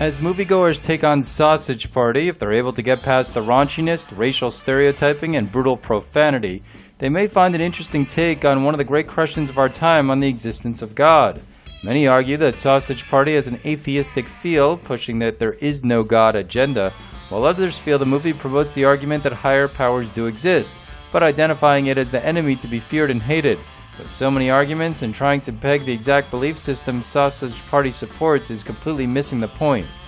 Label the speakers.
Speaker 1: As moviegoers take on Sausage Party, if they're able to get past the raunchiness, racial stereotyping, and brutal profanity, they may find an interesting take on one of the great questions of our time on the existence of God. Many argue that Sausage Party has an atheistic feel, pushing that there is no God agenda, while others feel the movie promotes the argument that higher powers do exist, but identifying it as the enemy to be feared and hated. With so many arguments and trying to peg the exact belief system Sausage Party supports is completely missing the point.